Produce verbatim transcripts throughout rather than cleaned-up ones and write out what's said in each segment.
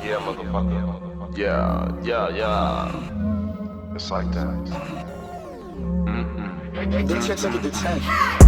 Yeah, motherfucker. Yeah, yeah, yeah. It's like that. Mm-mm. They check up with the ten.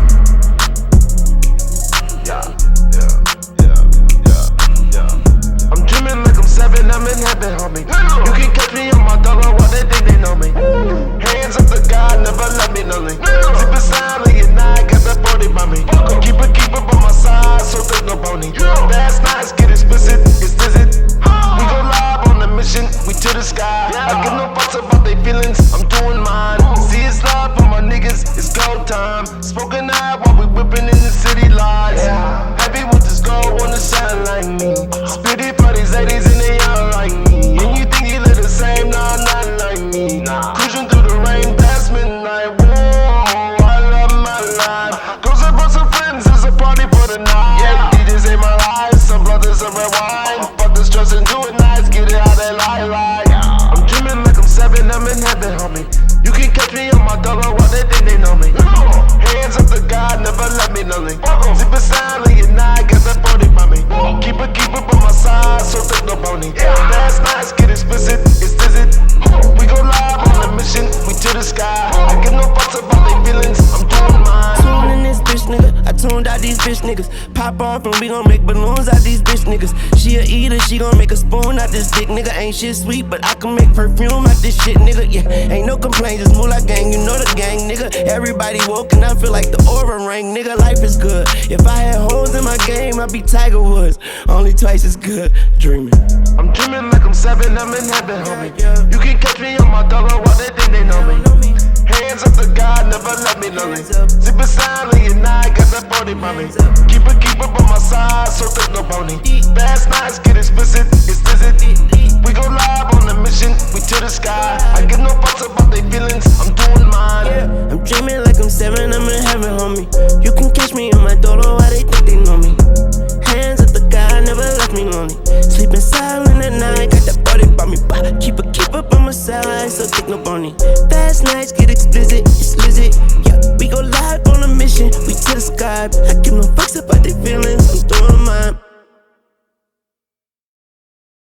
Yeah, yeah, yeah, yeah, yeah. I'm dreaming like I'm seven, I'm in heaven, homie. You can catch me on my dollar while they think they know me. Hands up to God, never let me lonely. Zip it silently at night, got that forty by me. Keep it, keep it on my side, so there's no bony. Last nights get explicit, it's visit. We go live on the mission, we to the sky. I give no fucks about their feelings, I'm doing mine. See it's love for my niggas, it's go time. Smoking out while we whipping in the city lights. Happy with this gold on the shine like me. Spitty for these ladies and they young like me. And you think you live the same, nah, not like me. Cruising through the rain past midnight. Whoa, I love my life. Goes up on some friends, it's a party for the night. Yeah, D Js ain't my life, some brothers are red wine. Fuck the stress and do it nice, get it out that light light. I'm dreaming like I'm seven, I'm in heaven, homie. You can catch me on my dollar while they think they know me. Hands up to God, never let me lonely. Zip it silently at night, got that forty by me. Keep it, keep it on my side, so there's no bony. Last nights get explicit, it's visit. We go live on the mission, we to the sky. I give no fucks about their feelings, I'm doing mine. Tune in this bitch nigga, I tuned out these bitch niggas. Pop off and we gon' make balloons out these bitch niggas. She a eater, she gon' make a spoon out this dick nigga. Ain't shit sweet, but I can make perfume out this shit nigga. Yeah, ain't no complaints, just move like gang, you know the gang nigga. Everybody woke and I feel like the aura ring, nigga. Life is good. If I had holes in my game, I'd be Tiger Woods. Only twice as good, dreaming. I'm dreaming like I'm seven, I'm in heaven, homie. You can catch me on my dollar while they think they know me. Hands up to God, never let me lonely. Zip it silently at night, got that forty by me. Keep it, keep it on my side, so there's no bony. Fast nights get explicit, it's visit. We go live on the mission, we to the sky. I give no fucks about their feelings, I'm doing mine. I'm dreaming like I'm seven, I'm in heaven, homie. You can catch me on my dollar while they think they know me. Hands up to God, never left me lonely. Sleeping silent at night, got that body by me. Keep it, keep up on my side, so thick no bony. Fast nights get explicit, it's lizard.